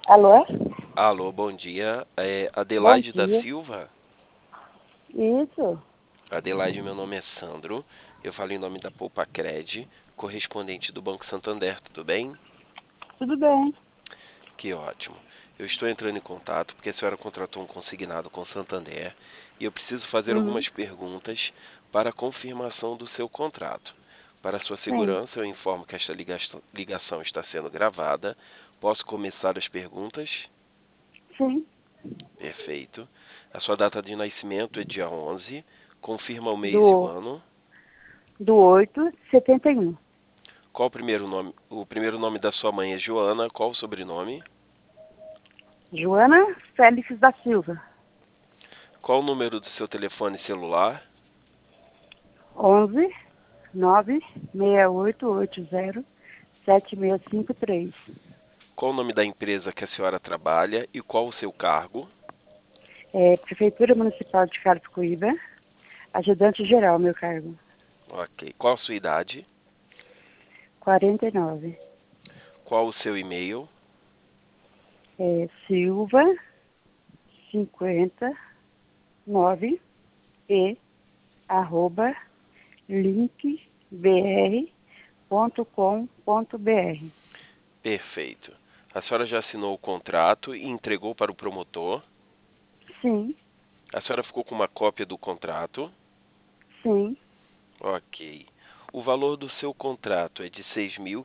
Alô? Alô, bom dia. É Bom Adelaide da dia. Silva? Isso. Adelaide, meu nome é Sandro. Eu falo em nome da Poupacred, correspondente do Banco Santander, tudo bem? Tudo bem. Que ótimo. Eu estou entrando em contato porque a senhora contratou um consignado com o Santander e eu preciso fazer Uhum. algumas perguntas para a confirmação do seu contrato. Para sua Sim. segurança, eu informo que esta ligação está sendo gravada. Posso começar as perguntas? Sim. Perfeito. A sua data de nascimento é dia 11. Confirma o mês e o Do, ano. do 8/71. Qual o primeiro nome? O primeiro nome da sua mãe é Joana. Qual o sobrenome? Joana Félix da Silva. Qual o número do seu telefone celular? 11 96880 7653. Qual o nome da empresa que a senhora trabalha e qual o seu cargo? Prefeitura Municipal de Carapicuíba. Ajudante geral, meu cargo. Ok. Qual a sua idade? 49. Qual o seu e-mail? Silva 59 @linkbr.com.br. Perfeito. A senhora já assinou o contrato e entregou para o promotor? Sim, A senhora ficou com uma cópia do contrato? sim. Ok. O valor do seu contrato é de R$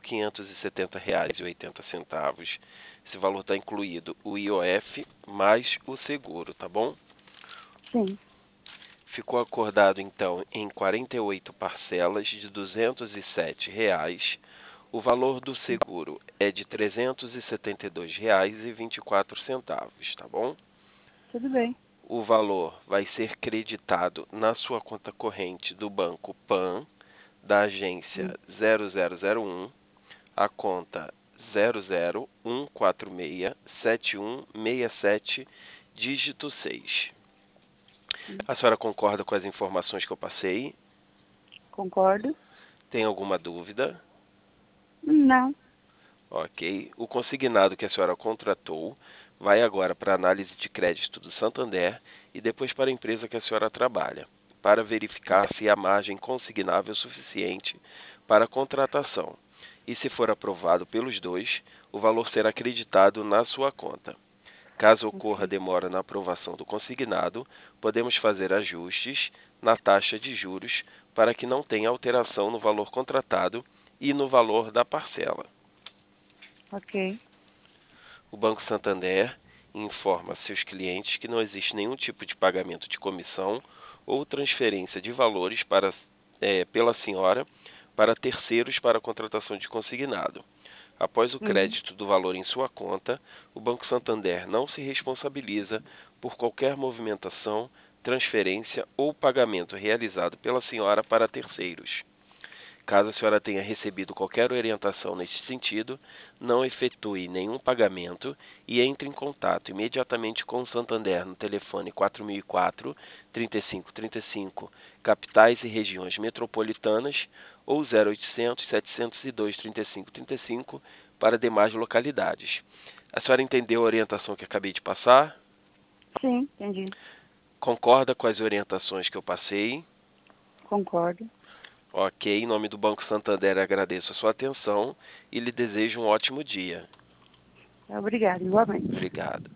6.570,80. Esse valor está incluído o IOF mais o seguro, tá bom? Sim. Ficou acordado, então, em 48 parcelas de R$ 207. O valor do seguro é de R$ 372,24, tá bom? Tudo bem. O valor vai ser creditado na sua conta corrente do Banco Pan, da agência Hum. 0001, a conta 001467167, dígito 6. A senhora concorda com as informações que eu passei? Concordo? Tem alguma dúvida? Não. Ok. O consignado que a senhora contratou vai agora para a análise de crédito do Santander e depois para a empresa que a senhora trabalha, para verificar se há margem consignável suficiente para a contratação. E se for aprovado pelos dois, o valor será acreditado na sua conta. Caso ocorra Ok. demora na aprovação do consignado, podemos fazer ajustes na taxa de juros para que não tenha alteração no valor contratado e no valor da parcela. Ok. O Banco Santander informa seus clientes que não existe nenhum tipo de pagamento de comissão ou transferência de valores pela senhora para terceiros para a contratação de consignado. Após o Uhum. crédito do valor em sua conta, o Banco Santander não se responsabiliza por qualquer movimentação, transferência ou pagamento realizado pela senhora para terceiros. Caso a senhora tenha recebido qualquer orientação neste sentido, não efetue nenhum pagamento e entre em contato imediatamente com o Santander no telefone 4004-3535, capitais e regiões metropolitanas, ou 0800-702-3535 para demais localidades. A senhora entendeu a orientação que acabei de passar? Sim, entendi. Concorda com as orientações que eu passei? Concordo. Ok, em nome do Banco Santander agradeço a sua atenção e lhe desejo um ótimo dia. Obrigada, igualmente. Obrigado.